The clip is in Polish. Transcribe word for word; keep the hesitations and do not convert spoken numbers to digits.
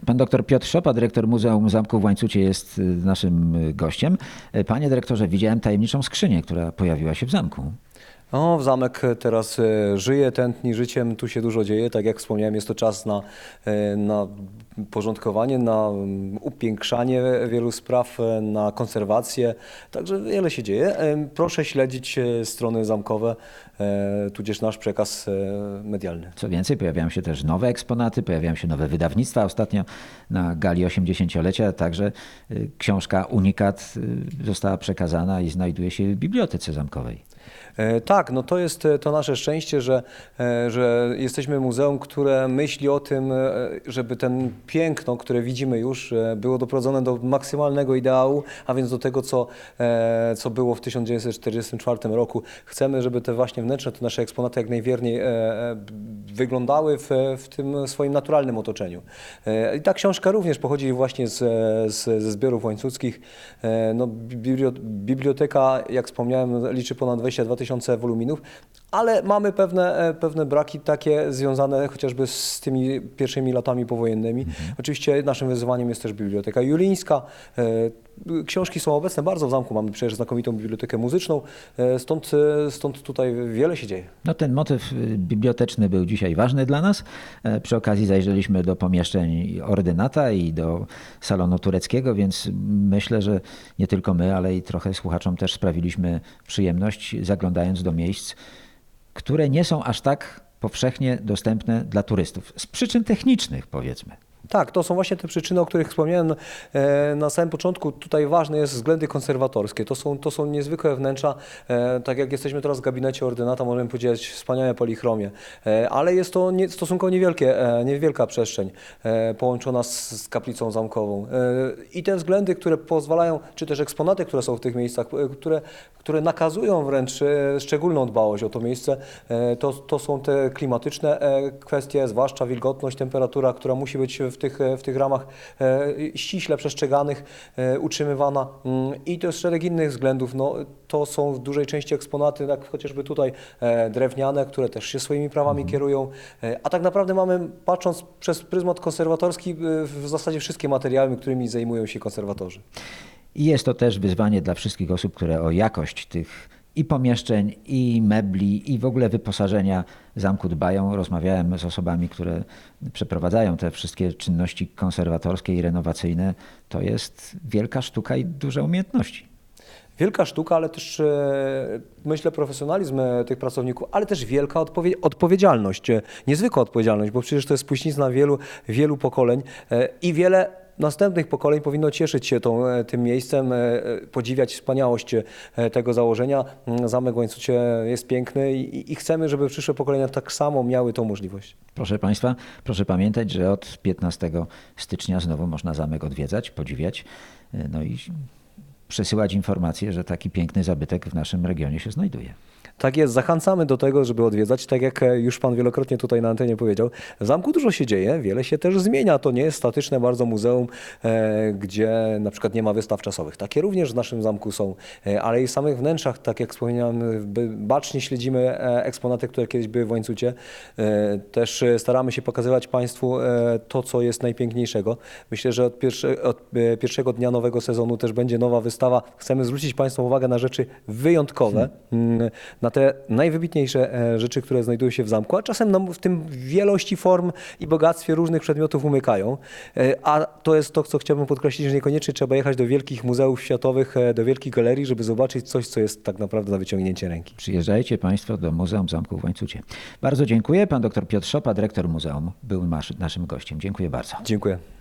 Pan doktor Piotr Szopa, dyrektor Muzeum Zamku w Łańcucie, jest naszym gościem. Panie dyrektorze, widziałem tajemniczą skrzynię, która pojawiła się w zamku. No, zamek teraz żyje, tętni życiem, tu się dużo dzieje. Tak jak wspomniałem, jest to czas na, na porządkowanie, na upiększanie wielu spraw, na konserwację. Także wiele się dzieje. Proszę śledzić strony zamkowe, tudzież nasz przekaz medialny. Co więcej, pojawiają się też nowe eksponaty, pojawiają się nowe wydawnictwa. Ostatnio na gali osiemdziesięciolecia także książka Unikat została przekazana i znajduje się w Bibliotece Zamkowej. Tak, no to jest to nasze szczęście, że, że jesteśmy muzeum, które myśli o tym, żeby ten piękno, które widzimy już, było doprowadzone do maksymalnego ideału, a więc do tego, co, co było w tysiąc dziewięćset czterdziestym czwartym roku. Chcemy, żeby te właśnie wnętrzne, te nasze eksponaty jak najwierniej wyglądały w, w tym swoim naturalnym otoczeniu. I ta książka również pochodzi właśnie z, z, ze zbiorów łańcuckich. No, biblioteka, jak wspomniałem, liczy ponad dwadzieścia dwa tysiące woluminów, ale mamy pewne, pewne braki takie związane chociażby z tymi pierwszymi latami powojennymi. Mhm. Oczywiście naszym wyzwaniem jest też Biblioteka Julińska. Książki są obecne bardzo w zamku, mamy przecież znakomitą bibliotekę muzyczną, stąd, stąd tutaj wiele się dzieje. No ten motyw biblioteczny był dzisiaj ważny dla nas. Przy okazji zajrzeliśmy do pomieszczeń ordynata i do salonu tureckiego, więc myślę, że nie tylko my, ale i trochę słuchaczom też sprawiliśmy przyjemność, zaglądając do miejsc, które nie są aż tak powszechnie dostępne dla turystów. Z przyczyn technicznych, powiedzmy. Tak, to są właśnie te przyczyny, o których wspomniałem na samym początku. Tutaj ważne jest względy konserwatorskie. To są, to są niezwykłe wnętrza. Tak jak jesteśmy teraz w gabinecie ordynata, możemy powiedzieć wspaniałe polichromie. Ale jest to nie, stosunkowo niewielkie, niewielka przestrzeń połączona z, z kaplicą zamkową. I te względy, które pozwalają, czy też eksponaty, które są w tych miejscach, które, które nakazują wręcz szczególną dbałość o to miejsce, to, to są te klimatyczne kwestie, zwłaszcza wilgotność, temperatura, która musi być w tych, w tych ramach ściśle przestrzeganych, utrzymywana i to jest szereg innych względów. No, to są w dużej części eksponaty, jak chociażby tutaj drewniane, które też się swoimi prawami mhm. kierują, a tak naprawdę mamy, patrząc przez pryzmat konserwatorski, w zasadzie wszystkie materiały, którymi zajmują się konserwatorzy. I jest to też wyzwanie dla wszystkich osób, które o jakość tych i pomieszczeń, i mebli, i w ogóle wyposażenia zamku dbają. Rozmawiałem z osobami, które przeprowadzają te wszystkie czynności konserwatorskie i renowacyjne. To jest wielka sztuka i duże umiejętności. Wielka sztuka, ale też myślę profesjonalizm tych pracowników, ale też wielka odpowie odpowiedzialność, niezwykła odpowiedzialność, bo przecież to jest spuścizna wielu, wielu pokoleń i wiele następnych pokoleń powinno cieszyć się tą, tym miejscem, podziwiać wspaniałość tego założenia. Zamek w Łańcucie jest piękny i, i chcemy, żeby przyszłe pokolenia tak samo miały tą możliwość. Proszę Państwa, proszę pamiętać, że od piętnastego stycznia znowu można zamek odwiedzać, podziwiać, no i przesyłać informacje, że taki piękny zabytek w naszym regionie się znajduje. Tak jest, zachęcamy do tego, żeby odwiedzać, tak jak już Pan wielokrotnie tutaj na antenie powiedział. W zamku dużo się dzieje, wiele się też zmienia. To nie jest statyczne bardzo muzeum, e, gdzie na przykład nie ma wystaw czasowych. Takie również w naszym zamku są, e, ale i w samych wnętrzach, tak jak wspomniałem, bacznie śledzimy eksponaty, które kiedyś były w Łańcucie. E, też staramy się pokazywać Państwu e, to, co jest najpiękniejszego. Myślę, że od, pierwsze, od pierwszego dnia nowego sezonu też będzie nowa wystawa. Chcemy zwrócić Państwu uwagę na rzeczy wyjątkowe, hmm. na te najwybitniejsze rzeczy, które znajdują się w zamku, a czasem nam w tym wielości form i bogactwie różnych przedmiotów umykają. A to jest to, co chciałbym podkreślić, że niekoniecznie trzeba jechać do wielkich muzeów światowych, do wielkich galerii, żeby zobaczyć coś, co jest tak naprawdę na wyciągnięcie ręki. Przyjeżdżajcie Państwo do Muzeum Zamku w Łańcucie. Bardzo dziękuję. Pan dr Piotr Szopa, dyrektor muzeum, był naszym gościem. Dziękuję bardzo. Dziękuję.